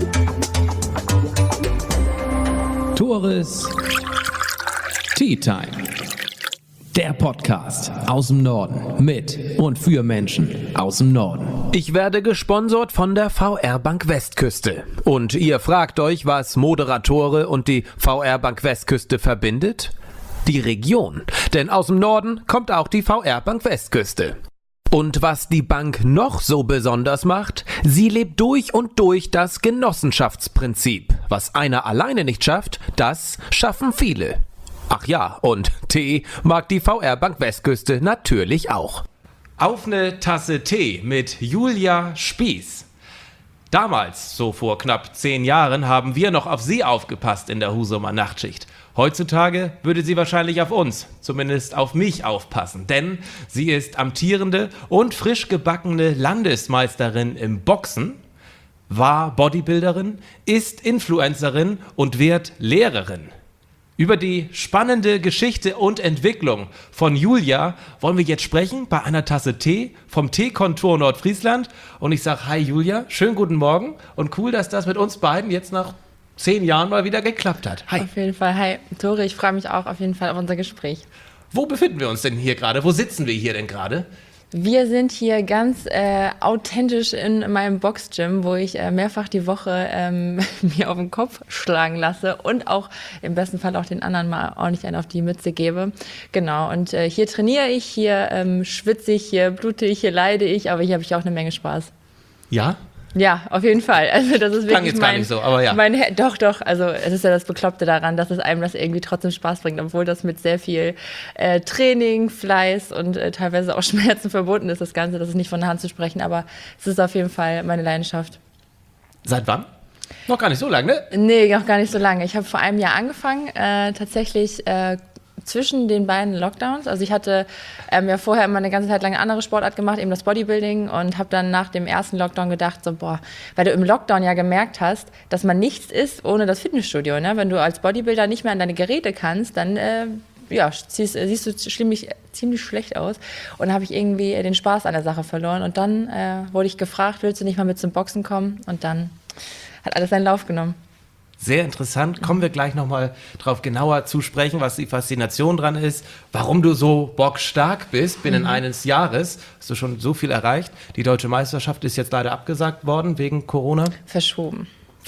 Tores Tea Time. Der Podcast aus dem Norden mit und für Menschen aus dem Norden. Ich werde gesponsert von der VR Bank Westküste. Und ihr fragt euch, was Moderatore und die VR Bank Westküste verbindet? Die Region. Denn aus dem Norden kommt auch die VR Bank Westküste. Und was die Bank noch so besonders macht, sie lebt durch und durch das Genossenschaftsprinzip. Was einer alleine nicht schafft, das schaffen viele. Ach ja, und Tee mag die VR Bank Westküste natürlich auch. Auf eine Tasse Tee mit Julia Spieß. Damals, so vor knapp 10 Jahren, haben wir noch auf sie aufgepasst in der Husumer Nachtschicht. Heutzutage würde sie wahrscheinlich auf uns, zumindest auf mich, aufpassen, denn sie ist amtierende und frisch gebackene Landesmeisterin im Boxen, war Bodybuilderin, ist Influencerin und wird Lehrerin. Über die spannende Geschichte und Entwicklung von Julia wollen wir jetzt sprechen bei einer Tasse Tee vom Teekontor Nordfriesland. Und ich sage, hi Julia, schönen guten Morgen und cool, dass das mit uns beiden jetzt nach 10 Jahren mal wieder geklappt hat. Hi. Auf jeden Fall, hi Tore, ich freue mich auch auf jeden Fall auf unser Gespräch. Wo befinden wir uns denn hier gerade? Wo sitzen wir hier denn gerade? Wir sind hier ganz authentisch in meinem Boxgym, wo ich mehrfach die Woche mir auf den Kopf schlagen lasse und auch im besten Fall auch den anderen mal ordentlich einen auf die Mütze gebe. Genau, und hier trainiere ich, hier schwitze ich, hier blute ich, hier leide ich, aber hier habe ich auch eine Menge Spaß. Ja? Ja, auf jeden Fall. Also das ist wirklich Klang jetzt gar nicht so, aber ja. Doch. Also es ist ja das Bekloppte daran, dass es einem das irgendwie trotzdem Spaß bringt, obwohl das mit sehr viel Training, Fleiß und teilweise auch Schmerzen verbunden ist, das Ganze. Das ist nicht von der Hand zu sprechen, aber es ist auf jeden Fall meine Leidenschaft. Seit wann? Noch gar nicht so lange, ne? Nee, noch gar nicht so lange. Ich habe vor einem Jahr angefangen, tatsächlich zwischen den beiden Lockdowns. Also ich hatte ja vorher immer eine ganze Zeit lang eine andere Sportart gemacht, eben das Bodybuilding, und habe dann nach dem ersten Lockdown gedacht, so boah, weil du im Lockdown ja gemerkt hast, dass man nichts ist ohne das Fitnessstudio. Ne? Wenn du als Bodybuilder nicht mehr an deine Geräte kannst, dann siehst du ziemlich schlecht aus. Und habe ich irgendwie den Spaß an der Sache verloren. Und dann wurde ich gefragt, willst du nicht mal mit zum Boxen kommen? Und dann hat alles seinen Lauf genommen. Sehr interessant. Kommen wir gleich nochmal drauf genauer zu sprechen, was die Faszination dran ist, warum du so bockstark bist. Binnen eines Jahres hast du schon so viel erreicht. Die Deutsche Meisterschaft ist jetzt leider abgesagt worden wegen Corona. Verschoben.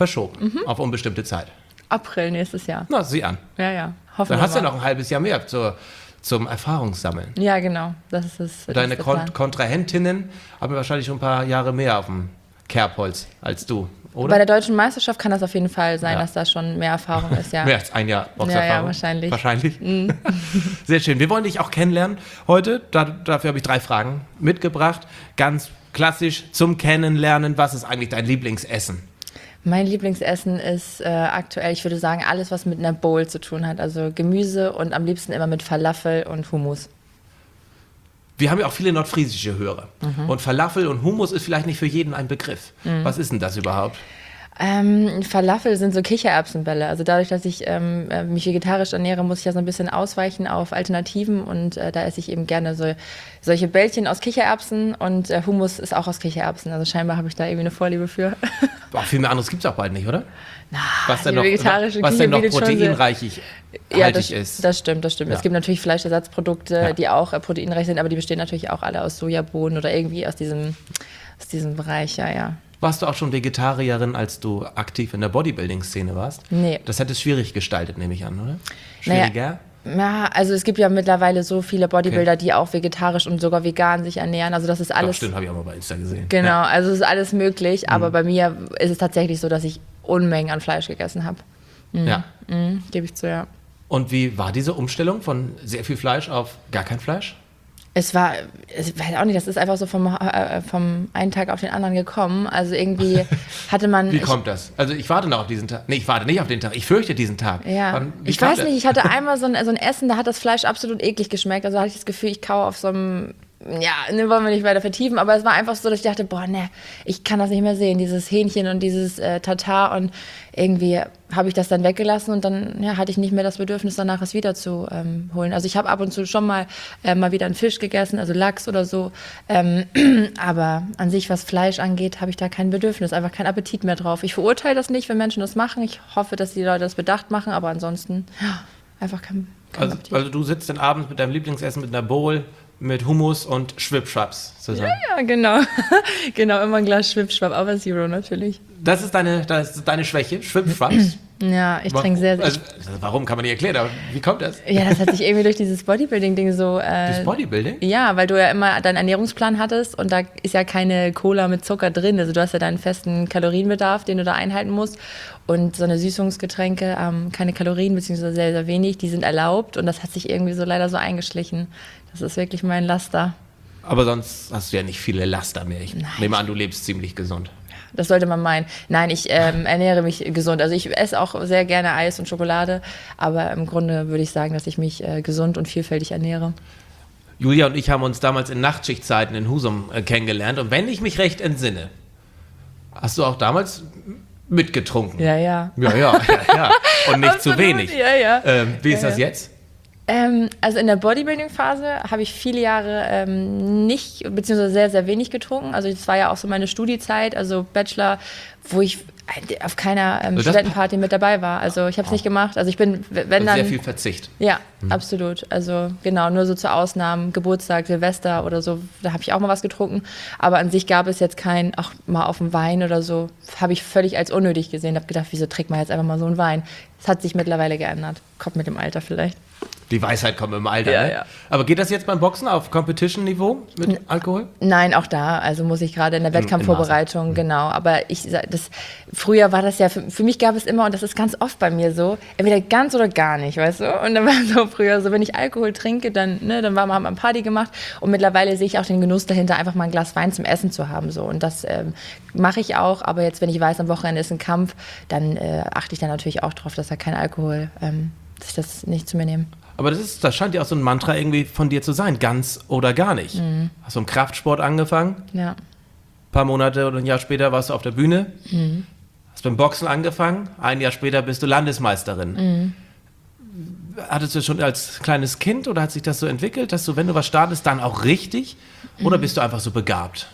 Auf unbestimmte Zeit. April nächstes Jahr. Na, sieh an. Ja. Hoffen Dann wir hast du mal. ja noch ein halbes Jahr mehr zum Erfahrungssammeln. Ja, genau. Das ist es. Deine Kontrahentinnen haben wahrscheinlich schon ein paar Jahre mehr auf dem Kerbholz als du, oder? Bei der Deutschen Meisterschaft kann das auf jeden Fall sein, Ja. dass da schon mehr Erfahrung ist, ja. Mehr als ein Jahr Boxerfahrung. Ja, wahrscheinlich. Sehr schön. Wir wollen dich auch kennenlernen heute. Dafür habe ich 3 Fragen mitgebracht. Ganz klassisch zum Kennenlernen. Was ist eigentlich dein Lieblingsessen? Mein Lieblingsessen ist aktuell, ich würde sagen, alles, was mit einer Bowl zu tun hat. Also Gemüse und am liebsten immer mit Falafel und Hummus. Wir haben ja auch viele nordfriesische Hörer. Und Falafel und Hummus ist vielleicht nicht für jeden ein Begriff. Was ist denn das überhaupt? Falafel sind so Kichererbsenbälle. Also dadurch, dass ich mich vegetarisch ernähre, muss ich ja so ein bisschen ausweichen auf Alternativen. Und da esse ich eben gerne solche Bällchen aus Kichererbsen. Und Hummus ist auch aus Kichererbsen. Also scheinbar habe ich da irgendwie eine Vorliebe für. Boah, viel mehr anderes gibt es auch bald nicht, oder? Was die vegetarische Küche noch bietet schon proteinreich ist. Das stimmt. Ja. Es gibt natürlich Fleischersatzprodukte, die auch proteinreich sind, aber die bestehen natürlich auch alle aus Sojabohnen oder irgendwie aus diesem Bereich, ja. Warst du auch schon Vegetarierin, als du aktiv in der Bodybuilding-Szene warst? Nee. Das hätte es schwierig gestaltet, nehme ich an, oder? Schwieriger? Ja, also es gibt ja mittlerweile so viele Bodybuilder, die auch vegetarisch und sogar vegan sich ernähren. Also das ist alles. Doch, stimmt, habe ich auch mal bei Insta gesehen. Genau, Ja. also es ist alles möglich, aber bei mir ist es tatsächlich so, dass ich Unmengen an Fleisch gegessen habe. Ja. Gebe ich zu, ja. Und wie war diese Umstellung von sehr viel Fleisch auf gar kein Fleisch? Ich weiß auch nicht, das ist einfach so vom einen Tag auf den anderen gekommen. Also irgendwie hatte man. Wie kommt das? Also ich warte noch auf diesen Tag. Nee, ich warte nicht auf den Tag. Ich fürchte diesen Tag. Ja, Wie ich kam weiß das? nicht, ich hatte einmal so ein Essen, da hat das Fleisch absolut eklig geschmeckt. Also hatte ich das Gefühl, ich kaue auf so einem ja, ne, wollen wir nicht weiter vertiefen, aber es war einfach so, dass ich dachte, boah, ne, ich kann das nicht mehr sehen, dieses Hähnchen und dieses Tatar, und irgendwie habe ich das dann weggelassen und dann hatte ich nicht mehr das Bedürfnis, danach es wieder zu holen. Also ich habe ab und zu schon mal wieder einen Fisch gegessen, also Lachs oder so, aber an sich, was Fleisch angeht, habe ich da kein Bedürfnis, einfach keinen Appetit mehr drauf. Ich verurteile das nicht, wenn Menschen das machen, ich hoffe, dass die Leute das bedacht machen, aber ansonsten, ja, einfach kein Appetit. Also du sitzt dann abends mit deinem Lieblingsessen, mit einer Bowl, mit Hummus und Schwipschwaps zusammen. Ja, genau. Genau, immer ein Glas Schwipschwap, aber Zero natürlich. Das ist deine Schwäche, Schwipschwaps. Ja, ich trinke sehr, sehr. Also, warum kann man nicht erklären, aber wie kommt das? Ja, das hat sich irgendwie durch dieses Bodybuilding-Ding so. Das Bodybuilding? Ja, weil du ja immer deinen Ernährungsplan hattest und da ist ja keine Cola mit Zucker drin. Also du hast ja deinen festen Kalorienbedarf, den du da einhalten musst. Und so eine Süßungsgetränke, keine Kalorien, beziehungsweise sehr, sehr wenig, die sind erlaubt. Und das hat sich irgendwie so leider so eingeschlichen. Das ist wirklich mein Laster. Aber sonst hast du ja nicht viele Laster mehr. Ich nehme an, du lebst ziemlich gesund. Das sollte man meinen. Nein, ich ernähre mich gesund. Also ich esse auch sehr gerne Eis und Schokolade, aber im Grunde würde ich sagen, dass ich mich gesund und vielfältig ernähre. Julia und ich haben uns damals in Nachtschichtzeiten in Husum kennengelernt, und wenn ich mich recht entsinne, hast du auch damals mitgetrunken. Ja, ja. Ja. Und nicht zu wenig. Ja. Wie ist das jetzt? Also in der Bodybuilding-Phase habe ich viele Jahre nicht, beziehungsweise sehr, sehr wenig getrunken. Also das war ja auch so meine Studiezeit, also Bachelor, wo ich auf keiner Studentenparty mit dabei war. Also ich habe es nicht gemacht. Also ich bin, wenn dann... Sehr viel Verzicht. Ja, absolut. Also genau, nur so zu Ausnahmen, Geburtstag, Silvester oder so, da habe ich auch mal was getrunken. Aber an sich gab es jetzt auch mal auf dem Wein oder so, habe ich völlig als unnötig gesehen. Ich habe gedacht, wieso trinkt man jetzt einfach mal so einen Wein? Das hat sich mittlerweile geändert. Kommt mit dem Alter vielleicht. Die Weisheit kommt im Alter, Ja, ne? ja. Aber geht das jetzt beim Boxen auf Competition-Niveau mit Alkohol? Nein, auch da. Also muss ich gerade in der Wettkampfvorbereitung, genau. Aber früher war das ja, für mich gab es immer, und das ist ganz oft bei mir so, entweder ganz oder gar nicht, weißt du? Und dann war so früher so, wenn ich Alkohol trinke, dann haben wir mal Party gemacht. Und mittlerweile sehe ich auch den Genuss dahinter, einfach mal ein Glas Wein zum Essen zu haben. So. Und das mache ich auch. Aber jetzt, wenn ich weiß, am Wochenende ist ein Kampf, dann achte ich da natürlich auch drauf, dass da kein Alkohol, dass ich das nicht zu mir nehme. Aber das scheint ja auch so ein Mantra irgendwie von dir zu sein, ganz oder gar nicht. Hast du im Kraftsport angefangen? Ja. Ein paar Monate oder ein Jahr später warst du auf der Bühne. Hast beim Boxen angefangen, ein Jahr später bist du Landesmeisterin. Hattest du schon als kleines Kind oder hat sich das so entwickelt, dass du, wenn du was startest, dann auch richtig? Oder bist du einfach so begabt?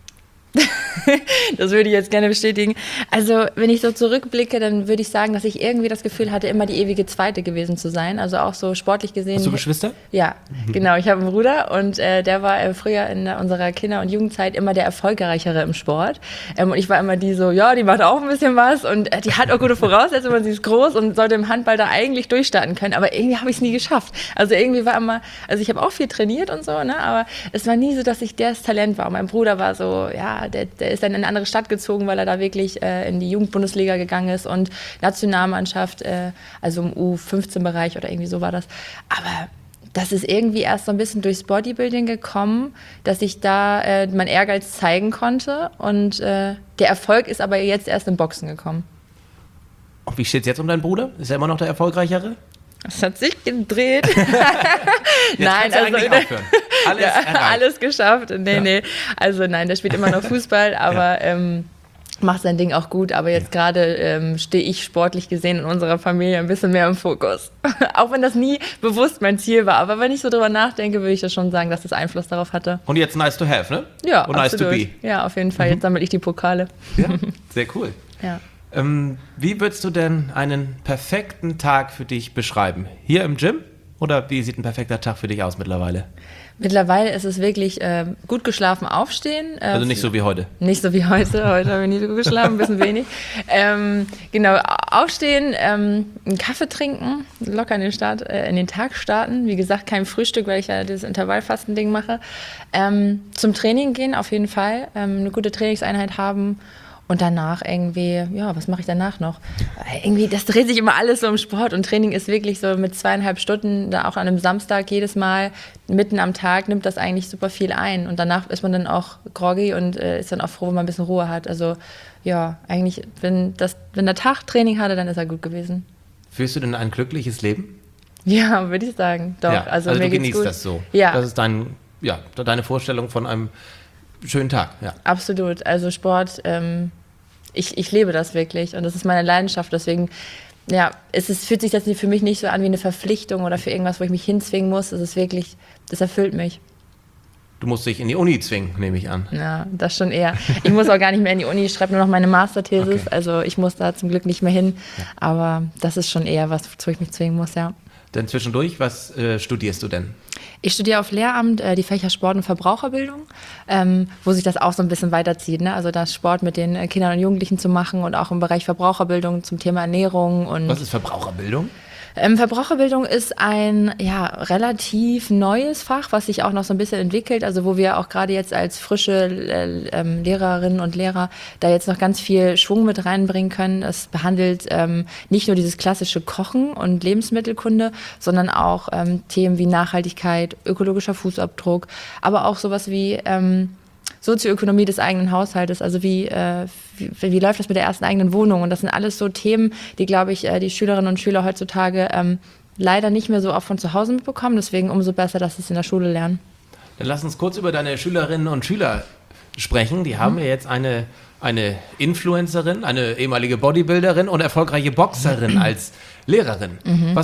Das würde ich jetzt gerne bestätigen. Also, wenn ich so zurückblicke, dann würde ich sagen, dass ich irgendwie das Gefühl hatte, immer die ewige Zweite gewesen zu sein. Also auch so sportlich gesehen. Hast du Geschwister? Ja, genau. Ich habe einen Bruder und der war früher in unserer Kinder- und Jugendzeit immer der Erfolgreichere im Sport. Und ich war immer die so, ja, die macht auch ein bisschen was und die hat auch gute Voraussetzungen und sie ist groß und sollte im Handball da eigentlich durchstarten können. Aber irgendwie habe ich es nie geschafft. Also irgendwie war immer, also ich habe auch viel trainiert und so, ne, aber es war nie so, dass ich das Talent war. Und mein Bruder war so, ja, der ist dann in eine andere Stadt gezogen, weil er da wirklich in die Jugendbundesliga gegangen ist und Nationalmannschaft, also im U15-Bereich oder irgendwie so war das. Aber das ist irgendwie erst so ein bisschen durchs Bodybuilding gekommen, dass ich da meinen Ehrgeiz zeigen konnte und der Erfolg ist aber jetzt erst im Boxen gekommen. Und wie steht es jetzt um deinen Bruder? Ist er immer noch der Erfolgreichere? Das hat sich gedreht. Nein, also aufhören. Alles geschafft. Nee. Also nein, der spielt immer noch Fußball, aber macht sein Ding auch gut. Aber jetzt gerade stehe ich sportlich gesehen in unserer Familie ein bisschen mehr im Fokus. Auch wenn das nie bewusst mein Ziel war. Aber wenn ich so drüber nachdenke, würde ich das schon sagen, dass das Einfluss darauf hatte. Und jetzt nice to have, ne? Ja, und absolut. Nice to be. Ja, auf jeden Fall. Jetzt sammle ich die Pokale. Ja, sehr cool. Ja. Wie würdest du denn einen perfekten Tag für dich beschreiben? Hier im Gym? Oder wie sieht ein perfekter Tag für dich aus mittlerweile? Mittlerweile ist es wirklich gut geschlafen aufstehen. Also nicht so wie heute? Nicht so wie heute. Heute habe ich nicht so gut geschlafen, ein bisschen wenig. Genau, aufstehen, einen Kaffee trinken, locker in den Tag starten. Wie gesagt, kein Frühstück, weil ich ja das Intervallfasten-Ding mache. Zum Training gehen auf jeden Fall. Eine gute Trainingseinheit haben. Und danach irgendwie, ja, was mache ich danach noch? Irgendwie, das dreht sich immer alles so im Sport und Training ist wirklich so mit 2,5 Stunden, da auch an einem Samstag jedes Mal, mitten am Tag nimmt das eigentlich super viel ein. Und danach ist man dann auch groggy und ist dann auch froh, wenn man ein bisschen Ruhe hat. Also ja, eigentlich, wenn der Tag Training hatte, dann ist er gut gewesen. Führst du denn ein glückliches Leben? Ja, würde ich sagen, doch. Ja, also mir du geht's genießt gut. das so? Ja. Das ist dein ja, deine Vorstellung von einem schönen Tag. Ja. Absolut. Also Sport, ich lebe das wirklich und das ist meine Leidenschaft. Deswegen, ja, fühlt sich das für mich nicht so an wie eine Verpflichtung oder für irgendwas, wo ich mich hinzwingen muss. Es ist wirklich, das erfüllt mich. Du musst dich in die Uni zwingen, nehme ich an. Ja, das schon eher. Ich muss auch gar nicht mehr in die Uni, ich schreibe nur noch meine Masterthesis, Okay. also ich muss da zum Glück nicht mehr hin. Aber das ist schon eher was, wozu ich mich zwingen muss, ja. Denn zwischendurch, was studierst du denn? Ich studiere auf Lehramt die Fächer Sport und Verbraucherbildung, wo sich das auch so ein bisschen weiterzieht. Ne? Also das Sport mit den Kindern und Jugendlichen zu machen und auch im Bereich Verbraucherbildung zum Thema Ernährung. Und Was ist Verbraucherbildung? Verbraucherbildung ist ein relativ neues Fach, was sich auch noch so ein bisschen entwickelt, also wo wir auch gerade jetzt als frische Lehrerinnen und Lehrer da jetzt noch ganz viel Schwung mit reinbringen können. Es behandelt nicht nur dieses klassische Kochen und Lebensmittelkunde, sondern auch Themen wie Nachhaltigkeit, ökologischer Fußabdruck, aber auch sowas wie Sozioökonomie des eigenen Haushaltes, also wie läuft das mit der ersten eigenen Wohnung? Und das sind alles so Themen, die, glaube ich, die Schülerinnen und Schüler heutzutage leider nicht mehr so oft von zu Hause mitbekommen. Deswegen umso besser, dass sie es in der Schule lernen. Dann lass uns kurz über deine Schülerinnen und Schüler sprechen. Die haben ja jetzt eine Influencerin, eine ehemalige Bodybuilderin und erfolgreiche Boxerin als Lehrerin.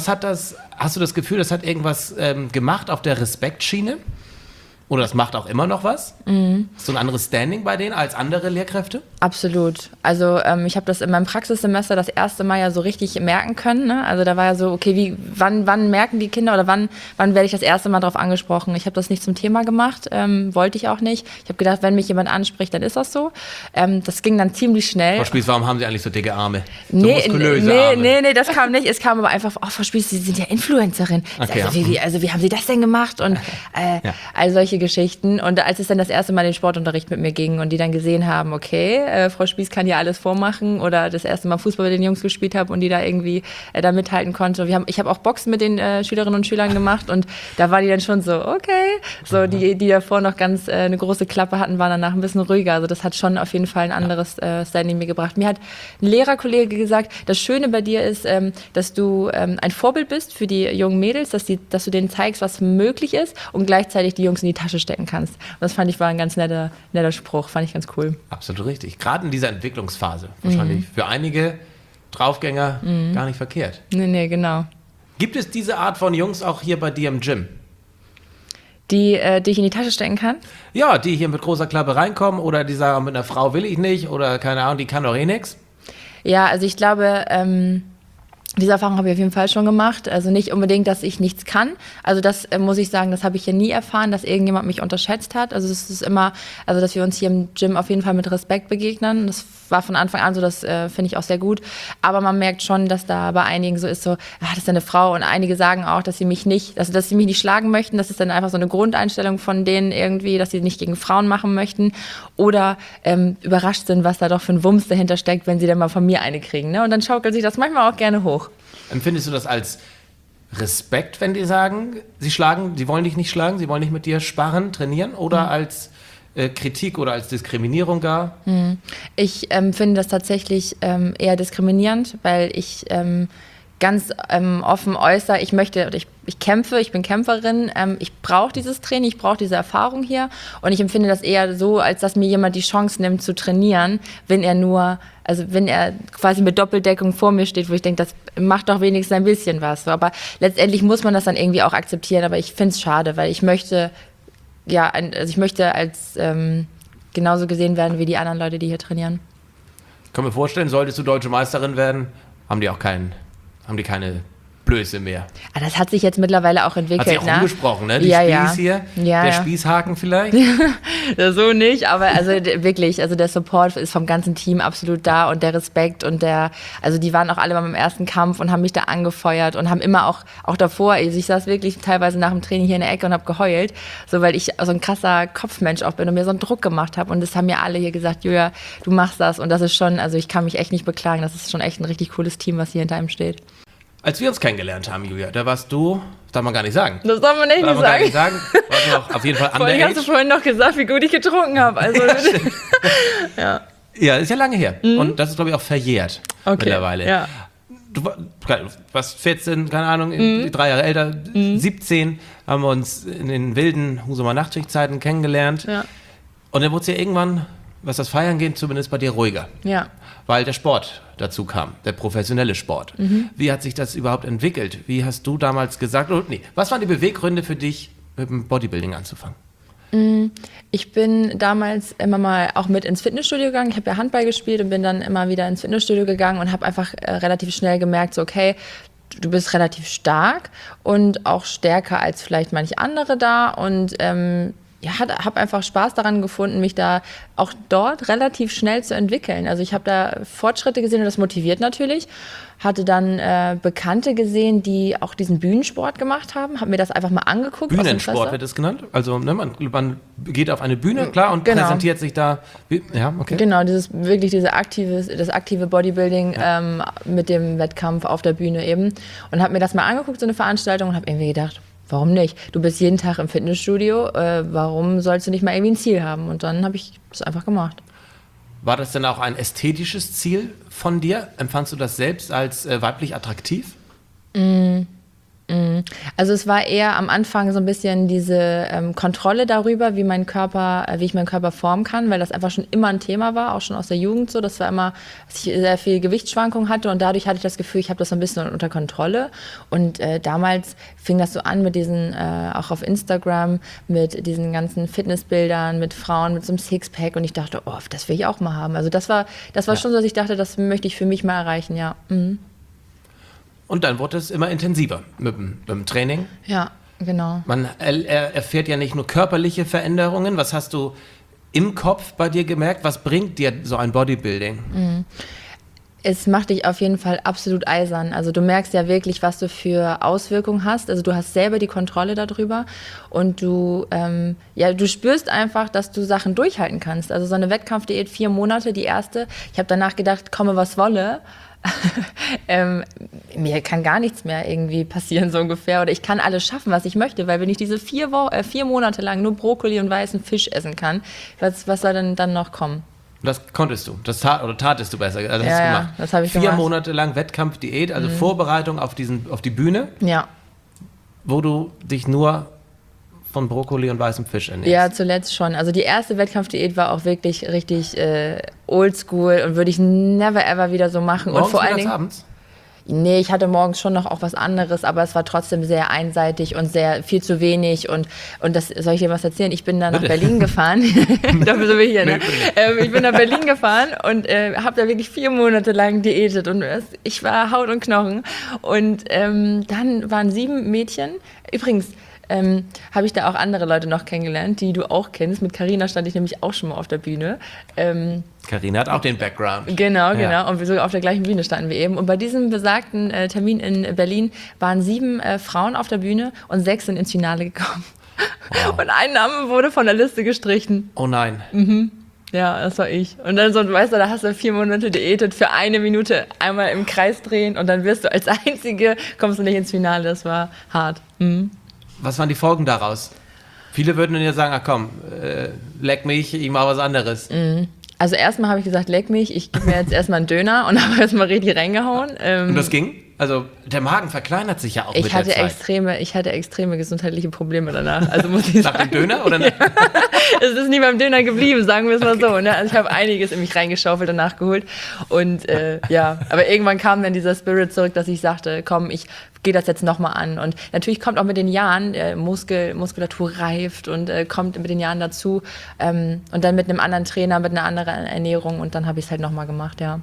Hast du das Gefühl, das hat irgendwas gemacht auf der Respektschiene? Oder das macht auch immer noch was? So ein anderes Standing bei denen als andere Lehrkräfte? Absolut. Also ich habe das in meinem Praxissemester das erste Mal ja so richtig merken können. Ne? Also da war ja so, okay, wann merken die Kinder oder wann werde ich das erste Mal darauf angesprochen? Ich habe das nicht zum Thema gemacht, wollte ich auch nicht. Ich habe gedacht, wenn mich jemand anspricht, dann ist das so. Das ging dann ziemlich schnell. Frau Spieß, warum haben Sie eigentlich so dicke Arme? So Nee, muskulöse Arme? nee, das kam nicht. Es kam aber einfach, Frau Spieß, Sie sind ja Influencerin. Okay, Also wie haben Sie das denn gemacht? Und all solche Geschichten. Und als es dann das erste Mal den Sportunterricht mit mir ging und die dann gesehen haben, okay, Frau Spieß kann ja alles vormachen oder das erste Mal Fußball mit den Jungs gespielt habe und die da irgendwie da mithalten konnte. Ich habe auch Boxen mit den Schülerinnen und Schülern gemacht und da war die dann schon so, okay. So die davor noch ganz eine große Klappe hatten, waren danach ein bisschen ruhiger. Also das hat schon auf jeden Fall ein anderes Standing mir gebracht. Mir hat ein Lehrerkollege gesagt, das Schöne bei dir ist, dass du ein Vorbild bist für die jungen Mädels, dass du denen zeigst, was möglich ist und gleichzeitig die Jungs in die Tasche stecken kannst. Und das fand ich war ein ganz netter Spruch, fand ich ganz cool. Absolut richtig. Gerade in dieser Entwicklungsphase. Wahrscheinlich für einige Draufgänger gar nicht verkehrt. Nee, genau. Gibt es diese Art von Jungs auch hier bei dir im Gym? Die ich in die Tasche stecken kann? Ja, die hier mit großer Klappe reinkommen oder die sagen, mit einer Frau will ich nicht oder keine Ahnung, die kann doch eh nix. Ja, also ich glaube, diese Erfahrung habe ich auf jeden Fall schon gemacht. Also nicht unbedingt, dass ich nichts kann. Also das muss ich sagen, das habe ich hier nie erfahren, dass irgendjemand mich unterschätzt hat. Also es ist immer, also dass wir uns hier im Gym auf jeden Fall mit Respekt begegnen. Das war von Anfang an so, das finde ich auch sehr gut. Aber man merkt schon, dass da bei einigen so ist, so, das ist eine Frau. Und einige sagen auch, dass sie mich nicht schlagen möchten. Das ist dann einfach so eine Grundeinstellung von denen irgendwie, dass sie nicht gegen Frauen machen möchten. Oder überrascht sind, was da doch für ein Wumms dahinter steckt, wenn sie dann mal von mir eine kriegen. Ne? Und dann schaukelt sich das manchmal auch gerne hoch. Empfindest du das als Respekt, wenn die sagen, sie wollen dich nicht schlagen, sie wollen nicht mit dir sparren, trainieren oder als Kritik oder als Diskriminierung gar? Ich finde das tatsächlich eher diskriminierend, weil ich ganz offen äußere, ich kämpfe, ich bin Kämpferin, ich brauche dieses Training, ich brauche diese Erfahrung hier und ich empfinde das eher so, als dass mir jemand die Chance nimmt zu trainieren, wenn er quasi mit Doppeldeckung vor mir steht, wo ich denke, das macht doch wenigstens ein bisschen was. So, aber letztendlich muss man das dann irgendwie auch akzeptieren, aber ich finde es schade, weil ich möchte als genauso gesehen werden wie die anderen Leute, die hier trainieren. Ich kann mir vorstellen, solltest du Deutsche Meisterin werden, haben die keine Blöße mehr. Ah, das hat sich jetzt mittlerweile auch entwickelt. Hat sich auch umgesprochen, ne? Die Spieß hier, der Spießhaken vielleicht. So nicht, aber also wirklich, also der Support ist vom ganzen Team absolut da und der Respekt und also die waren auch alle beim ersten Kampf und haben mich da angefeuert und haben immer auch davor, also ich saß wirklich teilweise nach dem Training hier in der Ecke und habe geheult, so weil ich so ein krasser Kopfmensch auch bin und mir so einen Druck gemacht habe und das haben mir alle hier gesagt, Julia, du machst das und das ist schon, also ich kann mich echt nicht beklagen, das ist schon echt ein richtig cooles Team, was hier hinter einem steht. Als wir uns kennengelernt haben, Julia, da warst du, darf man gar nicht sagen. Das darf man nicht sagen. Gar nicht sagen. Warst du noch auf jeden Fall underage. Hast du vorhin noch gesagt, wie gut ich getrunken habe. Also, ja, ist ja lange her. Und das ist, glaube ich, auch verjährt mittlerweile. Ja. du warst 14, keine Ahnung, 3 Jahre älter, 17, haben wir uns in den wilden Husumer Nachtschichtzeiten kennengelernt. Ja. Und dann wurde es ja irgendwann, was das Feiern geht, zumindest bei dir ruhiger. Ja. Weil der Sport dazu kam, der professionelle Sport. Wie hat sich das überhaupt entwickelt? Wie hast du damals gesagt, was waren die Beweggründe für dich, mit dem Bodybuilding anzufangen? Ich bin damals immer mal auch mit ins Fitnessstudio gegangen. Ich habe ja Handball gespielt und bin dann immer wieder ins Fitnessstudio gegangen und habe einfach relativ schnell gemerkt, so okay, du bist relativ stark und auch stärker als vielleicht manche andere da und habe einfach Spaß daran gefunden, mich da auch dort relativ schnell zu entwickeln. Also ich habe da Fortschritte gesehen und das motiviert natürlich. Hatte dann Bekannte gesehen, die auch diesen Bühnensport gemacht haben, habe mir das einfach mal angeguckt. Bühnensport wird es genannt? Also man geht auf eine Bühne, klar, und präsentiert sich da. Ja, okay. Genau, das aktive Bodybuilding mit dem Wettkampf auf der Bühne eben. Und habe mir das mal angeguckt, so eine Veranstaltung, und habe irgendwie gedacht, warum nicht? Du bist jeden Tag im Fitnessstudio, warum sollst du nicht mal irgendwie ein Ziel haben? Und dann habe ich das einfach gemacht. War das denn auch ein ästhetisches Ziel von dir? Empfandst du das selbst als weiblich attraktiv? Also es war eher am Anfang so ein bisschen diese Kontrolle darüber, wie ich meinen Körper formen kann, weil das einfach schon immer ein Thema war, auch schon aus der Jugend so. Das war immer, dass ich sehr viel Gewichtsschwankungen hatte und dadurch hatte ich das Gefühl, ich habe das so ein bisschen unter Kontrolle. Und damals fing das so an mit diesen, auch auf Instagram, mit diesen ganzen Fitnessbildern, mit Frauen mit so einem Sixpack, und ich dachte, oh, das will ich auch mal haben. Also das war schon so, dass ich dachte, das möchte ich für mich mal erreichen, ja. Und dann wurde es immer intensiver mit dem Training. Ja, genau. Man erfährt ja nicht nur körperliche Veränderungen. Was hast du im Kopf bei dir gemerkt? Was bringt dir so ein Bodybuilding? Es macht dich auf jeden Fall absolut eisern. Also du merkst ja wirklich, was du für Auswirkungen hast. Also du hast selber die Kontrolle darüber und du spürst einfach, dass du Sachen durchhalten kannst. Also so eine Wettkampfdiät, 4 Monate, die erste. Ich habe danach gedacht, komme was wolle. Mir kann gar nichts mehr irgendwie passieren, so ungefähr. Oder ich kann alles schaffen, was ich möchte, weil wenn ich diese 4 Monate lang nur Brokkoli und weißen Fisch essen kann, was soll dann noch kommen? Das konntest du, tatest du besser, also hast du Ja, gemacht. das habe ich 4 gemacht. Monate lang Wettkampfdiät, also Vorbereitung auf die Bühne, Ja. wo du dich nur von Brokkoli und weißem Fisch ernährst. Ja, zuletzt schon. Also die erste Wettkampfdiät war auch wirklich richtig oldschool und würde ich never ever wieder so machen. Morgens, und vor allen mittags, Dingen, abends? Nee, ich hatte morgens schon noch auch was anderes, aber es war trotzdem sehr einseitig und viel zu wenig. Und das, soll ich dir was erzählen? Ich bin dann nach Berlin gefahren. Dafür so wie hier, ne? Ich bin nach Berlin gefahren und habe da wirklich 4 Monate lang diätet. Und ich war Haut und Knochen. Und dann waren 7 Mädchen. Übrigens, habe ich da auch andere Leute noch kennengelernt, die du auch kennst. Mit Carina stand ich nämlich auch schon mal auf der Bühne. Carina hat auch den Background. Genau. Ja. Und wir sogar auf der gleichen Bühne standen wir eben. Und bei diesem besagten Termin in Berlin waren 7 Frauen auf der Bühne und 6 sind ins Finale gekommen. Wow. Und ein Name wurde von der Liste gestrichen. Oh nein. Ja, das war ich. Und dann so, weißt du, da hast du 4 Monate diätet, für 1 Minute einmal im Kreis drehen und dann wirst du als Einzige, kommst du nicht ins Finale. Das war hart. Was waren die Folgen daraus? Viele würden dann ja sagen, ach komm, leck mich, ich mache was anderes. Also erstmal habe ich gesagt, leck mich, ich gebe mir jetzt erstmal einen Döner und habe erstmal richtig reingehauen. Und das ging? Also der Magen verkleinert sich ja auch mit der Zeit. Ich hatte extreme gesundheitliche Probleme danach. Also muss ich sagen. Nach dem Döner? Oder ja. Es ist nie beim Döner geblieben, sagen wir es mal so. Ne? Also ich habe einiges in mich reingeschaufelt und nachgeholt. Und aber irgendwann kam dann dieser Spirit zurück, dass ich sagte, komm, ich gehe das jetzt nochmal an. Und natürlich kommt auch mit den Jahren, Muskulatur reift und kommt mit den Jahren dazu. Und dann mit einem anderen Trainer, mit einer anderen Ernährung. Und dann habe ich es halt nochmal gemacht, ja.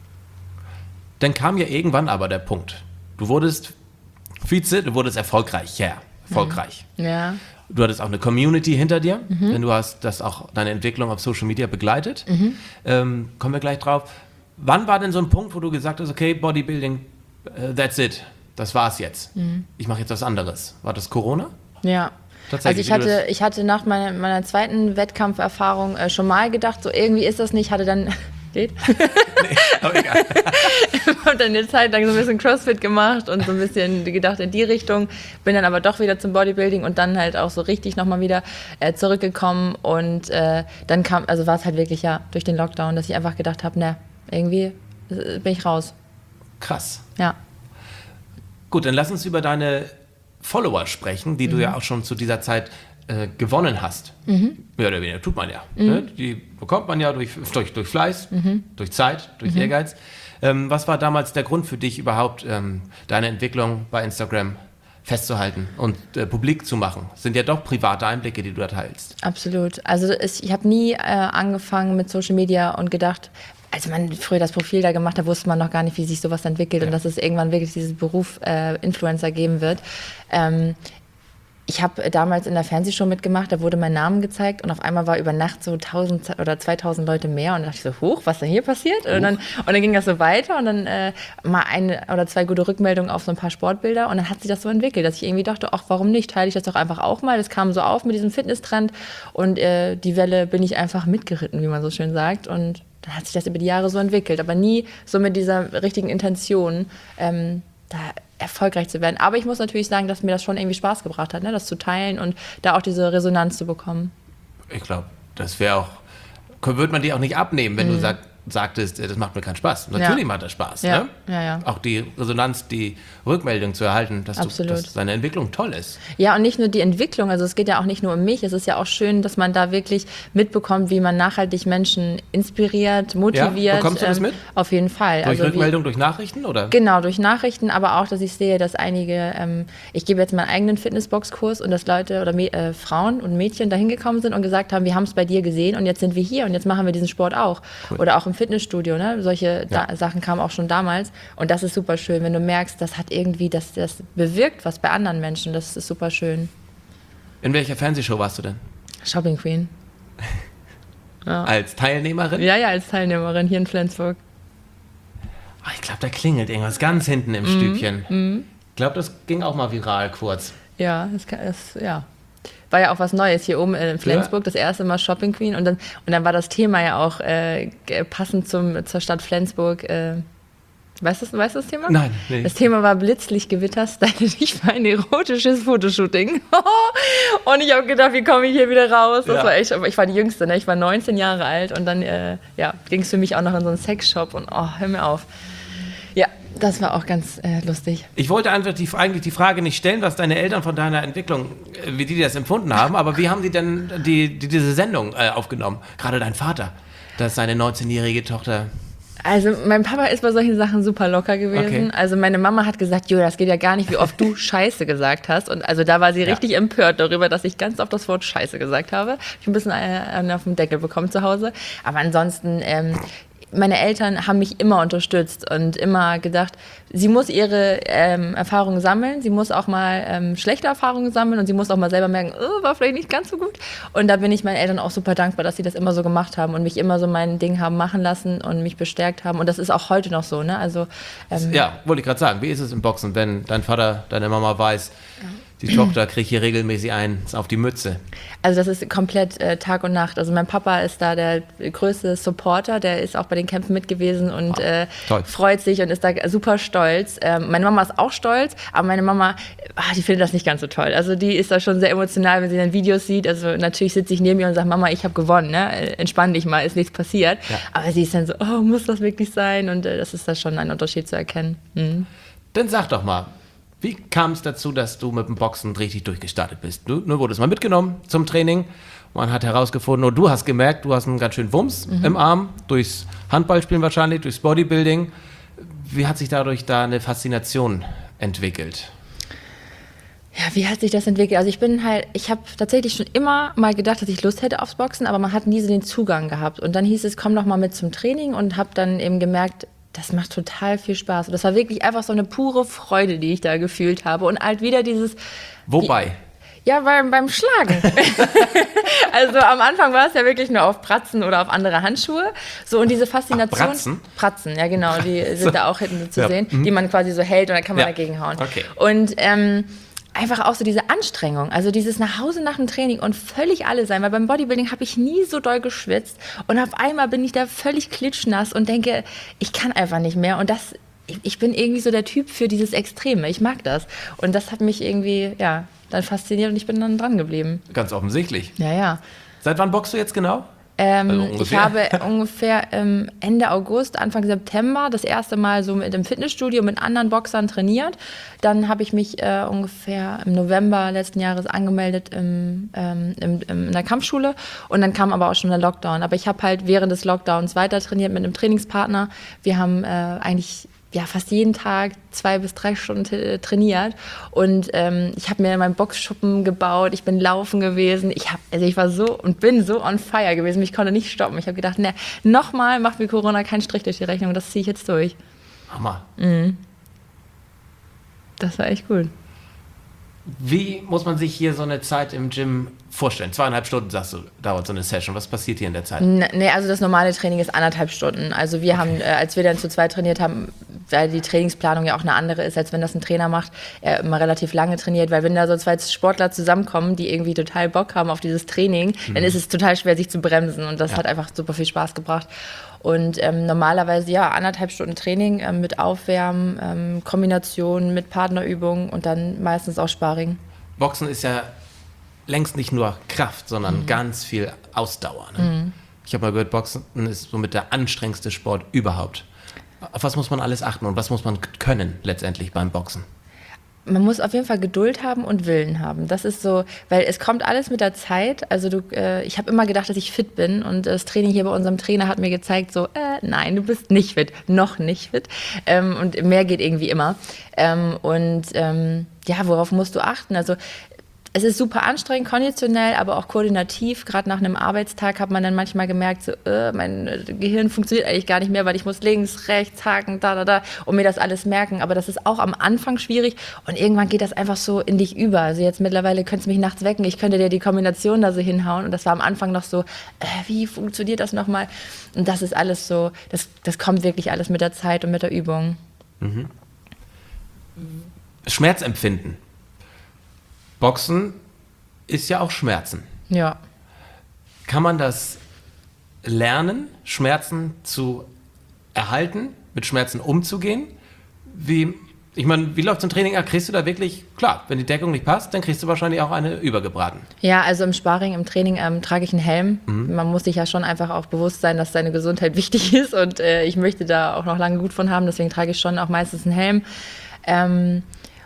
Dann kam ja irgendwann aber der Punkt. Du wurdest Vize, du wurdest erfolgreich. Ja. Du hattest auch eine Community hinter dir, denn du hast deine Entwicklung auf Social Media begleitet. Kommen wir gleich drauf. Wann war denn so ein Punkt, wo du gesagt hast, okay, Bodybuilding, that's it, das war's jetzt. Ich mache jetzt was anderes. War das Corona? Ja. Also ich hatte nach meiner zweiten Wettkampferfahrung schon mal gedacht, so irgendwie ist das nicht, hatte dann geht. Nee, aber egal. Ich habe dann eine Zeit lang so ein bisschen CrossFit gemacht und so ein bisschen gedacht in die Richtung, bin dann aber doch wieder zum Bodybuilding und dann halt auch so richtig nochmal wieder zurückgekommen und dann war es halt wirklich durch den Lockdown, dass ich einfach gedacht habe, ne, irgendwie bin ich raus. Krass. Ja. Gut, dann lass uns über deine Follower sprechen, die du ja auch schon zu dieser Zeit gewonnen hast. Mehr oder weniger, tut man ja. Ne? Die bekommt man ja durch Fleiß, durch Zeit, durch Ehrgeiz. Was war damals der Grund für dich überhaupt, deine Entwicklung bei Instagram festzuhalten und publik zu machen? Das sind ja doch private Einblicke, die du da teilst. Absolut. Also ich habe nie angefangen mit Social Media und gedacht, als man früher das Profil da gemacht hat, wusste man noch gar nicht, wie sich sowas entwickelt und dass es irgendwann wirklich diesen Beruf Influencer geben wird. Ich habe damals in der Fernsehshow mitgemacht, da wurde mein Name gezeigt und auf einmal war über Nacht so 1000 oder 2000 Leute mehr und da dachte ich so, huch, was denn hier passiert? Und dann ging das so weiter und dann mal 1 oder 2 gute Rückmeldungen auf so ein paar Sportbilder und dann hat sich das so entwickelt, dass ich irgendwie dachte, ach, warum nicht, teile ich das doch einfach auch mal. Das kam so auf mit diesem Fitnesstrend und die Welle bin ich einfach mitgeritten, wie man so schön sagt, und dann hat sich das über die Jahre so entwickelt, aber nie so mit dieser richtigen Intention, da erfolgreich zu werden. Aber ich muss natürlich sagen, dass mir das schon irgendwie Spaß gebracht hat, ne? Das zu teilen und da auch diese Resonanz zu bekommen. Ich glaube, das wäre auch, würde man dir auch nicht abnehmen, wenn du sagtest, das macht mir keinen Spaß. Natürlich macht das Spaß. Ja. Ne? Ja. Auch die Resonanz, die Rückmeldung zu erhalten, dass deine Entwicklung toll ist. Ja, und nicht nur die Entwicklung, also es geht ja auch nicht nur um mich, es ist ja auch schön, dass man da wirklich mitbekommt, wie man nachhaltig Menschen inspiriert, motiviert. Ja? Bekommst du das mit? Auf jeden Fall. Durch Rückmeldung, durch Nachrichten, oder? Genau, durch Nachrichten, aber auch, dass ich sehe, dass einige, ich gebe jetzt meinen eigenen Fitnessbox-Kurs und dass Leute oder Frauen und Mädchen da hingekommen sind und gesagt haben, wir haben es bei dir gesehen und jetzt sind wir hier und jetzt machen wir diesen Sport auch. Cool. Oder auch im Fitnessstudio, ne? Solche Sachen kamen auch schon damals und das ist super schön, wenn du merkst, das hat irgendwie, das bewirkt was bei anderen Menschen, das ist super schön. In welcher Fernsehshow warst du denn? Shopping Queen. Ja. Als Teilnehmerin? Ja, als Teilnehmerin hier in Flensburg. Oh, ich glaube, da klingelt irgendwas ganz hinten im Stübchen. Ich glaube, das ging auch mal viral kurz. Ja, ja. War ja auch was Neues hier oben in Flensburg, das erste Mal Shopping Queen und dann war das Thema ja auch passend zur Stadt Flensburg. Weißt du das Thema? Nein, nee. Das Thema war Blitzlichtgewitter, style dich für ein erotisches Fotoshooting. Und ich habe gedacht, wie komme ich hier wieder raus? Das war echt, aber ich war die Jüngste, ne? Ich war 19 Jahre alt und dann ging es für mich auch noch in so einen Sexshop und hör mir auf. Ja, das war auch ganz lustig. Ich wollte eigentlich die Frage nicht stellen, was deine Eltern von deiner Entwicklung, wie die das empfunden haben, aber wie haben die denn diese Sendung aufgenommen? Gerade dein Vater, dass seine 19-jährige Tochter... Also mein Papa ist bei solchen Sachen super locker gewesen. Okay. Also meine Mama hat gesagt, das geht ja gar nicht, wie oft du Scheiße gesagt hast. Und also da war sie richtig empört darüber, dass ich ganz oft das Wort Scheiße gesagt habe. Ich habe ein bisschen einen auf den Deckel bekommen zu Hause. Aber ansonsten... meine Eltern haben mich immer unterstützt und immer gedacht, sie muss ihre Erfahrungen sammeln, sie muss auch mal schlechte Erfahrungen sammeln und sie muss auch mal selber merken, war vielleicht nicht ganz so gut. Und da bin ich meinen Eltern auch super dankbar, dass sie das immer so gemacht haben und mich immer so mein Ding haben machen lassen und mich bestärkt haben. Und das ist auch heute noch so, ne? Also, wollte ich gerade sagen, wie ist es im Boxen, wenn dein Vater, deine Mama weiß, die Tochter kriegt hier regelmäßig eins auf die Mütze? Also das ist komplett Tag und Nacht. Also mein Papa ist da der größte Supporter, der ist auch bei den Kämpfen mit gewesen und freut sich und ist da super stolz. Meine Mama ist auch stolz, aber meine Mama, die findet das nicht ganz so toll. Also die ist da schon sehr emotional, wenn sie dann Videos sieht. Also natürlich sitze ich neben ihr und sage, Mama, ich habe gewonnen, ne? Entspann dich mal, ist nichts passiert. Ja. Aber sie ist dann so, muss das wirklich sein? Und das ist da schon ein Unterschied zu erkennen. Mhm. Dann sag doch mal, wie kam es dazu, dass du mit dem Boxen richtig durchgestartet bist? Du wurdest mal mitgenommen zum Training. Man hat herausgefunden, und du hast gemerkt, du hast einen ganz schönen Wumms im Arm, durchs Handballspielen wahrscheinlich, durchs Bodybuilding. Wie hat sich dadurch da eine Faszination entwickelt? Ja, wie hat sich das entwickelt? Also ich habe tatsächlich schon immer mal gedacht, dass ich Lust hätte aufs Boxen, aber man hat nie so den Zugang gehabt. Und dann hieß es, komm doch mal mit zum Training und habe dann eben gemerkt, das macht total viel Spaß. Und das war wirklich einfach so eine pure Freude, die ich da gefühlt habe. Und halt wieder dieses... Wobei? Ja, beim Schlagen. Also am Anfang war es ja wirklich nur auf Pratzen oder auf andere Handschuhe. So, und diese Faszination... Pratzen? Pratzen, ja genau. Die sind da auch hinten zu sehen, die man quasi so hält und dann kann man dagegen hauen. Okay. Und... einfach auch so diese Anstrengung, also dieses nach Hause nach dem Training und völlig alle sein, weil beim Bodybuilding habe ich nie so doll geschwitzt und auf einmal bin ich da völlig klitschnass und denke, ich kann einfach nicht mehr und ich bin irgendwie so der Typ für dieses Extreme, ich mag das und das hat mich irgendwie, dann fasziniert und ich bin dann dran geblieben. Ganz offensichtlich. Ja. Seit wann boxst du jetzt genau? ungefähr? Ich habe ungefähr Ende August, Anfang September das erste Mal so mit dem Fitnessstudio mit anderen Boxern trainiert. Dann habe ich mich ungefähr im November letzten Jahres angemeldet in der Kampfschule und dann kam aber auch schon der Lockdown. Aber ich habe halt während des Lockdowns weiter trainiert mit einem Trainingspartner. Wir haben eigentlich fast jeden Tag 2 bis 3 Stunden trainiert und ich habe mir meinen Boxschuppen gebaut, ich bin laufen gewesen, ich war so und bin so on fire gewesen, ich konnte nicht stoppen. Ich habe gedacht, ne, nochmal macht mir Corona keinen Strich durch die Rechnung, das ziehe ich jetzt durch. Hammer. Das war echt gut. Wie muss man sich hier so eine Zeit im Gym vorstellen? 2,5 Stunden, sagst du, dauert so eine Session. Was passiert hier in der Zeit? Nee, also das normale Training ist 1,5 Stunden. Also wir haben, als wir dann zu zweit trainiert haben, weil die Trainingsplanung ja auch eine andere ist, als wenn das ein Trainer macht, immer relativ lange trainiert. Weil wenn da so 2 Sportler zusammenkommen, die irgendwie total Bock haben auf dieses Training, dann ist es total schwer, sich zu bremsen. Und das hat einfach super viel Spaß gebracht. Und normalerweise 1,5 Stunden Training mit Aufwärmen, Kombination mit Partnerübungen und dann meistens auch Sparring. Boxen ist ja längst nicht nur Kraft, sondern ganz viel Ausdauer. Ne? Ich habe mal gehört, Boxen ist somit der anstrengendste Sport überhaupt. Auf was muss man alles achten und was muss man können letztendlich beim Boxen? Man muss auf jeden Fall Geduld haben und Willen haben. Das ist so, weil es kommt alles mit der Zeit. Also ich habe immer gedacht, dass ich fit bin und das Training hier bei unserem Trainer hat mir gezeigt, so, nein, du bist nicht fit, noch nicht fit und mehr geht irgendwie immer. Worauf musst du achten? Also es ist super anstrengend, konditionell, aber auch koordinativ. Gerade nach einem Arbeitstag hat man dann manchmal gemerkt, so, mein Gehirn funktioniert eigentlich gar nicht mehr, weil ich muss links, rechts, haken, und mir das alles merken. Aber das ist auch am Anfang schwierig und irgendwann geht das einfach so in dich über. Also jetzt mittlerweile könntest du mich nachts wecken, ich könnte dir die Kombination da so hinhauen und das war am Anfang noch so, wie funktioniert das nochmal? Und das ist alles so, das kommt wirklich alles mit der Zeit und mit der Übung. Schmerzempfinden. Boxen ist ja auch Schmerzen. Ja. Kann man das lernen, Schmerzen zu erhalten, mit Schmerzen umzugehen? Wie läuft so ein Training? Kriegst du da wirklich, klar, wenn die Deckung nicht passt, dann kriegst du wahrscheinlich auch eine übergebraten. Ja, also im Sparring, im Training trage ich einen Helm. Man muss sich ja schon einfach auch bewusst sein, dass deine Gesundheit wichtig ist und ich möchte da auch noch lange gut von haben, deswegen trage ich schon auch meistens einen Helm.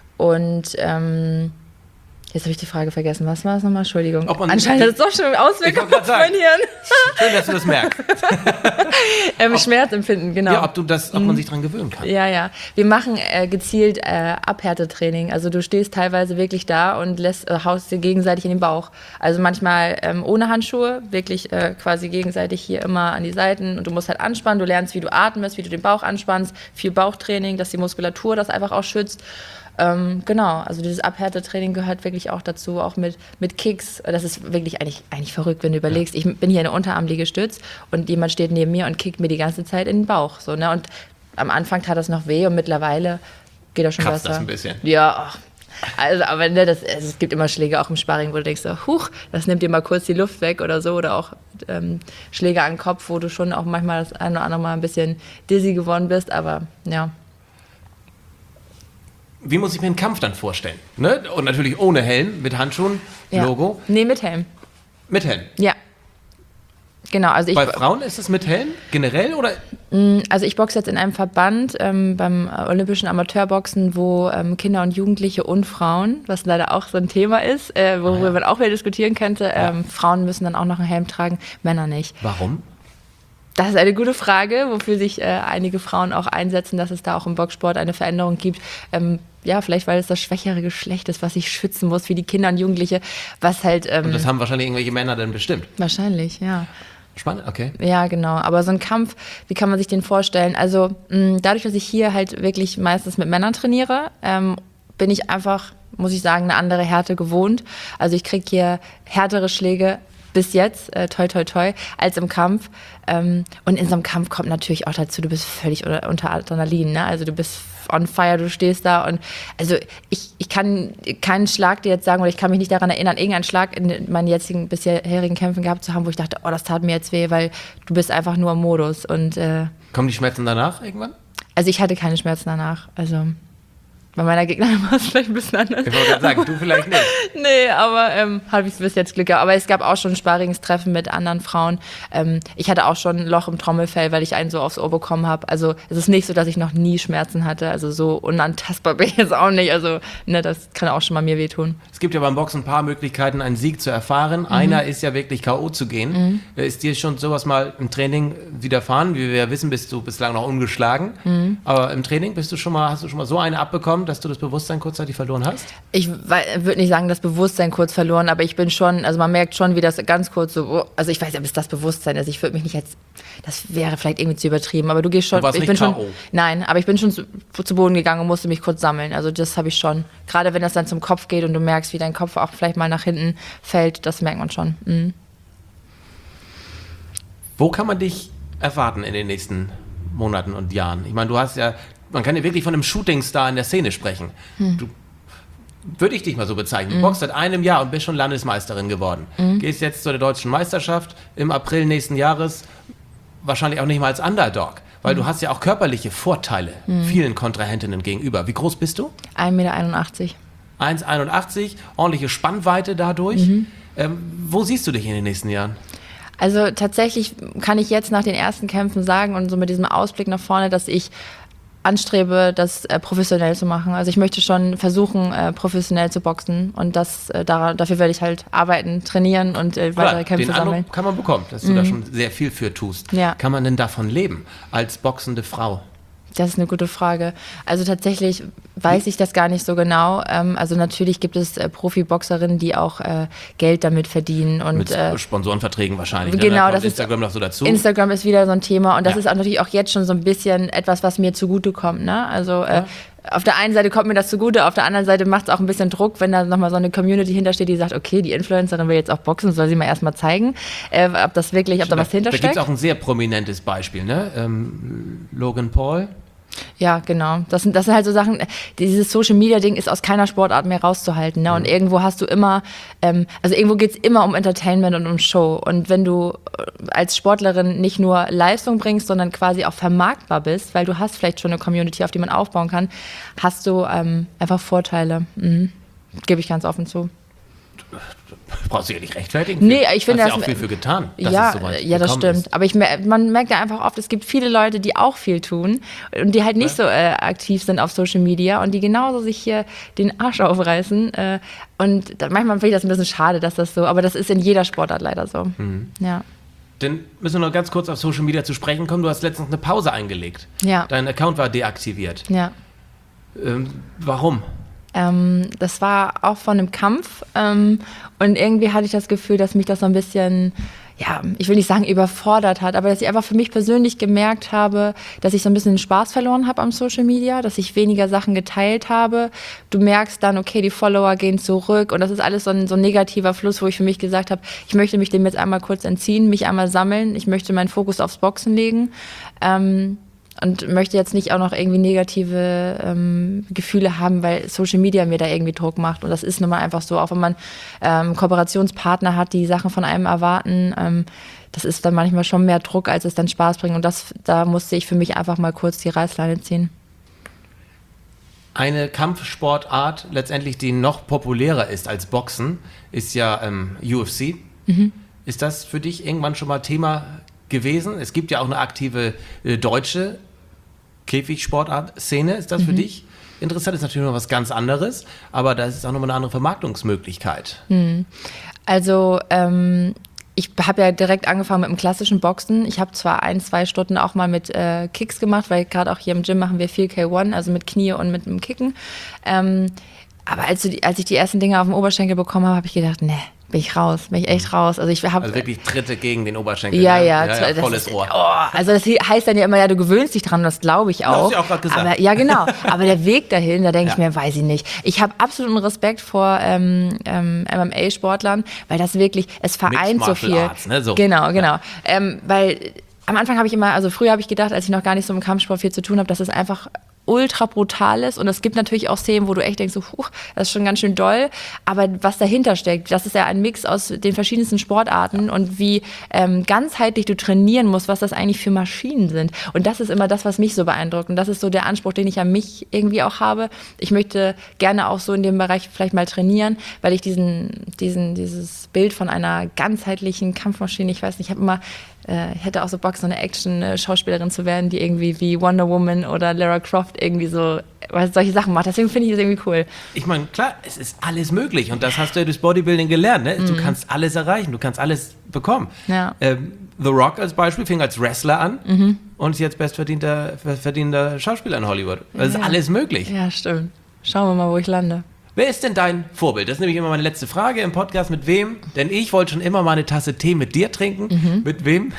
Jetzt habe ich die Frage vergessen. Was war es nochmal? Entschuldigung. Anscheinend hat es doch schon Auswirkungen auf mein Hirn. Schön, dass du das merkst. Schmerzempfinden, genau. Ja, ob man sich dran gewöhnen kann. Ja. Wir machen gezielt Abhärtetraining. Also du stehst teilweise wirklich da und haust dir gegenseitig in den Bauch. Also manchmal ohne Handschuhe, wirklich quasi gegenseitig hier immer an die Seiten. Und du musst halt anspannen. Du lernst, wie du atmest, wie du den Bauch anspannst. Viel Bauchtraining, dass die Muskulatur das einfach auch schützt. Also dieses Abhärtetraining gehört wirklich auch dazu, auch mit Kicks. Das ist wirklich eigentlich verrückt, wenn du überlegst. Ich bin hier in der Unterarmliegestütz und jemand steht neben mir und kickt mir die ganze Zeit in den Bauch. So, ne? Und am Anfang tat das noch weh und mittlerweile geht das schon Kratzt besser. Das ein bisschen. Ja, also, aber ne, es gibt immer Schläge auch im Sparring, wo du denkst, das nimmt dir mal kurz die Luft weg oder so. Oder auch Schläge an den Kopf, wo du schon auch manchmal das eine oder andere Mal ein bisschen dizzy geworden bist. Aber ja. Wie muss ich mir einen Kampf dann vorstellen? Ne? Und natürlich ohne Helm, mit Handschuhen, Logo. Nee, mit Helm. Mit Helm? Ja. Genau. Also bei Frauen ist es mit Helm generell oder? Also ich boxe jetzt in einem Verband beim Olympischen Amateurboxen, wo Kinder und Jugendliche und Frauen, was leider auch so ein Thema ist, worüber man auch wieder diskutieren könnte, Frauen müssen dann auch noch einen Helm tragen, Männer nicht. Warum? Das ist eine gute Frage, wofür sich einige Frauen auch einsetzen, dass es da auch im Boxsport eine Veränderung gibt. Vielleicht, weil es das schwächere Geschlecht ist, was sich schützen muss, wie die Kinder und Jugendliche, was halt... und das haben wahrscheinlich irgendwelche Männer dann bestimmt? Wahrscheinlich, ja. Spannend, okay. Ja, genau. Aber so ein Kampf, wie kann man sich den vorstellen? Also dadurch, dass ich hier halt wirklich meistens mit Männern trainiere, bin ich einfach, muss ich sagen, eine andere Härte gewohnt. Also ich kriege hier härtere Schläge bis jetzt, toi, toi, toi, als im Kampf. Und in so einem Kampf kommt natürlich auch dazu, du bist völlig unter Adrenalin, ne? Also du bist on fire, du stehst da und also ich kann keinen Schlag dir jetzt sagen oder ich kann mich nicht daran erinnern, irgendeinen Schlag in meinen jetzigen bisherigen Kämpfen gehabt zu haben, wo ich dachte, das tat mir jetzt weh, weil du bist einfach nur im Modus. Und kommen die Schmerzen danach irgendwann? Also ich hatte keine Schmerzen danach, also... Bei meiner Gegnerin war es vielleicht ein bisschen anders. Ich wollte gerade sagen, du vielleicht nicht. Nee, aber habe ich bis jetzt Glück gehabt. Aber es gab auch schon Sparringstreffen mit anderen Frauen. Ich hatte auch schon ein Loch im Trommelfell, weil ich einen so aufs Ohr bekommen habe. Also es ist nicht so, dass ich noch nie Schmerzen hatte. Also so unantastbar bin ich jetzt auch nicht. Also ne, das kann auch schon mal mir wehtun. Es gibt ja beim Boxen ein paar Möglichkeiten, einen Sieg zu erfahren. Einer ist ja wirklich K.O. zu gehen. Ist dir schon sowas mal im Training widerfahren? Wie wir ja wissen, bist du bislang noch ungeschlagen. Aber im Training hast du schon mal so eine abbekommen, dass du das Bewusstsein kurzzeitig verloren hast? Ich würde nicht sagen, das Bewusstsein kurz verloren, aber ich bin schon, also man merkt schon, wie das ganz kurz so, also ich weiß ja, ob es das Bewusstsein ist, ich würde mich nicht jetzt, das wäre vielleicht irgendwie zu übertrieben, aber du gehst schon, Du warst ich nicht bin schon, K.O. nein, aber ich bin schon zu Boden gegangen und musste mich kurz sammeln, also das habe ich schon. Gerade wenn das dann zum Kopf geht und du merkst, wie dein Kopf auch vielleicht mal nach hinten fällt, das merkt man schon. Wo kann man dich erwarten in den nächsten Monaten und Jahren? Ich meine, du hast ja, man kann ja wirklich von einem Shootingstar in der Szene sprechen. Würde ich dich mal so bezeichnen. Du boxst seit einem Jahr und bist schon Landesmeisterin geworden. Gehst jetzt zu der Deutschen Meisterschaft im April nächsten Jahres, wahrscheinlich auch nicht mal als Underdog, weil du hast ja auch körperliche Vorteile vielen Kontrahentinnen gegenüber. Wie groß bist du? 1,81 Meter. 1,81, ordentliche Spannweite dadurch. Wo siehst du dich in den nächsten Jahren? Also tatsächlich kann ich jetzt nach den ersten Kämpfen sagen und so mit diesem Ausblick nach vorne, dass ich anstrebe, das professionell zu machen. Also ich möchte schon versuchen, professionell zu boxen und dafür werde ich halt arbeiten, trainieren und weitere Kämpfe den sammeln. Eindruck kann man bekommen, dass du da schon sehr viel für tust. Ja. Kann man denn davon leben, als boxende Frau? Das ist eine gute Frage. Also tatsächlich weiß ich das gar nicht so genau. Also natürlich gibt es Profiboxerinnen, die auch Geld damit verdienen. Und, Mit Sponsorenverträgen wahrscheinlich. Genau, Ne? Da kommt das ist Instagram noch so dazu. Instagram ist wieder so ein Thema und das Ja. ist auch natürlich auch jetzt schon so ein bisschen etwas, was mir zugutekommt. Ne? Also auf der einen Seite kommt mir das zugute, auf der anderen Seite macht es auch ein bisschen Druck, wenn da nochmal so eine Community hintersteht, die sagt, okay, die Influencerin will jetzt auch boxen, soll sie mal erstmal zeigen, ob da was hintersteckt. Da gibt es auch ein sehr prominentes Beispiel, ne? Logan Paul. Ja, genau. Das sind halt so Sachen, dieses Social-Media-Ding ist aus keiner Sportart mehr rauszuhalten. Ne? Und irgendwo hast du immer, also irgendwo geht es immer um Entertainment und um Show. Und wenn du als Sportlerin nicht nur Leistung bringst, sondern quasi auch vermarktbar bist, weil du hast vielleicht schon eine Community, auf die man aufbauen kann, hast du einfach Vorteile. Gebe ich ganz offen zu. Brauchst du ja nicht rechtfertigen. Nee, ich finde, hast das ja auch viel für getan. Dass ja, es so weit ja, das gekommen stimmt. ist. Aber man merkt ja einfach oft, es gibt viele Leute, die auch viel tun und die halt nicht so aktiv sind auf Social Media und die genauso sich hier den Arsch aufreißen. Und manchmal finde ich das ein bisschen schade, dass das so, aber das ist in jeder Sportart leider so. Ja. Dann müssen wir noch ganz kurz auf Social Media zu sprechen kommen. Du hast letztens eine Pause eingelegt. Ja. Dein Account war deaktiviert. Ja. Warum? Das war auch von einem Kampf und irgendwie hatte ich das Gefühl, dass mich das so ein bisschen, ja, ich will nicht sagen überfordert hat, aber dass ich einfach für mich persönlich gemerkt habe, dass ich so ein bisschen den Spaß verloren habe am Social Media, dass ich weniger Sachen geteilt habe. Du merkst dann, okay, die Follower gehen zurück und das ist alles so ein negativer Fluss, wo ich für mich gesagt habe, ich möchte mich dem jetzt einmal kurz entziehen, mich einmal sammeln, ich möchte meinen Fokus aufs Boxen legen. Und möchte jetzt nicht auch noch irgendwie negative Gefühle haben, weil Social Media mir da irgendwie Druck macht. Und das ist nun mal einfach so, auch wenn man Kooperationspartner hat, die Sachen von einem erwarten, das ist dann manchmal schon mehr Druck, als es dann Spaß bringt. Und da musste ich für mich einfach mal kurz die Reißleine ziehen. Eine Kampfsportart, letztendlich die noch populärer ist als Boxen, ist ja UFC. Ist das für dich irgendwann schon mal Thema gewesen? Es gibt ja auch eine aktive deutsche Käfigsportart-Szene. Ist das für dich interessant? Ist natürlich noch was ganz anderes, aber da ist auch nochmal eine andere Vermarktungsmöglichkeit. Also ich habe ja direkt angefangen mit dem klassischen Boxen. Ich habe zwar 1-2 Stunden auch mal mit Kicks gemacht, weil gerade auch hier im Gym machen wir viel K1, also mit Knie und mit dem Kicken. Aber als ich die ersten Dinge auf dem Oberschenkel bekommen habe, habe ich gedacht, nee, bin ich echt raus. Also Also wirklich Tritte gegen den Oberschenkel. Ja, volles Ohr. Also das heißt dann ja immer, ja, du gewöhnst dich dran, das glaube ich auch. Das hast du ja auch gerade gesagt. Aber, ja, genau. Aber der Weg dahin, da denke ich mir, weiß ich nicht. Ich habe absoluten Respekt vor MMA-Sportlern, weil das wirklich, es vereint Mixed so viel. Martial Arts, ne? So. Genau. Weil am Anfang habe ich immer, also früher habe ich gedacht, als ich noch gar nicht so im Kampfsport viel zu tun habe, dass es einfach ultra brutal ist und es gibt natürlich auch Szenen, wo du echt denkst, so, das ist schon ganz schön doll, aber was dahinter steckt, das ist ja ein Mix aus den verschiedensten Sportarten und wie ganzheitlich du trainieren musst, was das eigentlich für Maschinen sind und das ist immer das, was mich so beeindruckt und das ist so der Anspruch, den ich an mich irgendwie auch habe. Ich möchte gerne auch so in dem Bereich vielleicht mal trainieren, weil ich dieses Bild von einer ganzheitlichen Kampfmaschine, ich weiß nicht, ich hätte auch so Bock, so eine Action-Schauspielerin zu werden, die irgendwie wie Wonder Woman oder Lara Croft irgendwie so solche Sachen macht. Deswegen finde ich das irgendwie cool. Ich meine, klar, es ist alles möglich und das hast du ja durch Bodybuilding gelernt. Ne? Du kannst alles erreichen, du kannst alles bekommen. Ja. The Rock als Beispiel fing als Wrestler an und ist jetzt bestverdienter Schauspieler in Hollywood. Das ist alles möglich. Ja, stimmt. Schauen wir mal, wo ich lande. Wer ist denn dein Vorbild? Das ist nämlich immer meine letzte Frage im Podcast. Mit wem? Denn ich wollte schon immer mal eine Tasse Tee mit dir trinken. Mit wem?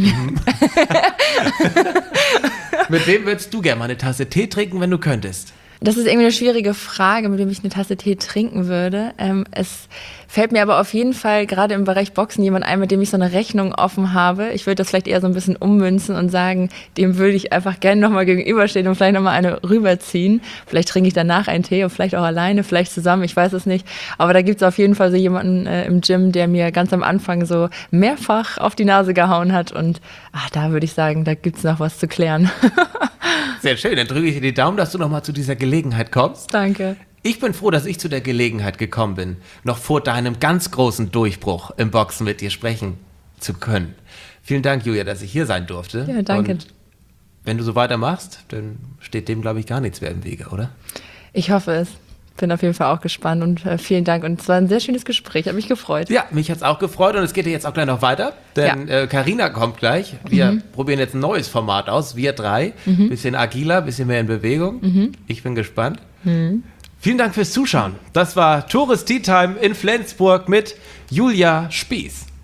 Mit wem würdest du gerne mal eine Tasse Tee trinken, wenn du könntest? Das ist irgendwie eine schwierige Frage, mit dem ich eine Tasse Tee trinken würde. Es fällt mir aber auf jeden Fall gerade im Bereich Boxen jemand ein, mit dem ich so eine Rechnung offen habe. Ich würde das vielleicht eher so ein bisschen ummünzen und sagen, dem würde ich einfach gerne nochmal gegenüberstehen und vielleicht nochmal eine rüberziehen. Vielleicht trinke ich danach einen Tee und vielleicht auch alleine, vielleicht zusammen, ich weiß es nicht. Aber da gibt es auf jeden Fall so jemanden im Gym, der mir ganz am Anfang so mehrfach auf die Nase gehauen hat. Und da würde ich sagen, da gibt es noch was zu klären. Sehr schön, dann drücke ich dir die Daumen, dass du nochmal zu dieser Gelegenheit kommst. Danke. Ich bin froh, dass ich zu der Gelegenheit gekommen bin, noch vor deinem ganz großen Durchbruch im Boxen mit dir sprechen zu können. Vielen Dank, Julia, dass ich hier sein durfte. Ja, danke. Und wenn du so weitermachst, dann steht dem, glaube ich, gar nichts mehr im Wege, oder? Ich hoffe es. Bin auf jeden Fall auch gespannt und vielen Dank. Und es war ein sehr schönes Gespräch, hat mich gefreut. Ja, mich hat es auch gefreut und es geht ja jetzt auch gleich noch weiter, denn Carina kommt gleich. Wir probieren jetzt ein neues Format aus, wir drei. Bisschen agiler, bisschen mehr in Bewegung. Ich bin gespannt. Vielen Dank fürs Zuschauen. Das war Tores Tea Time in Flensburg mit Julia Spieß.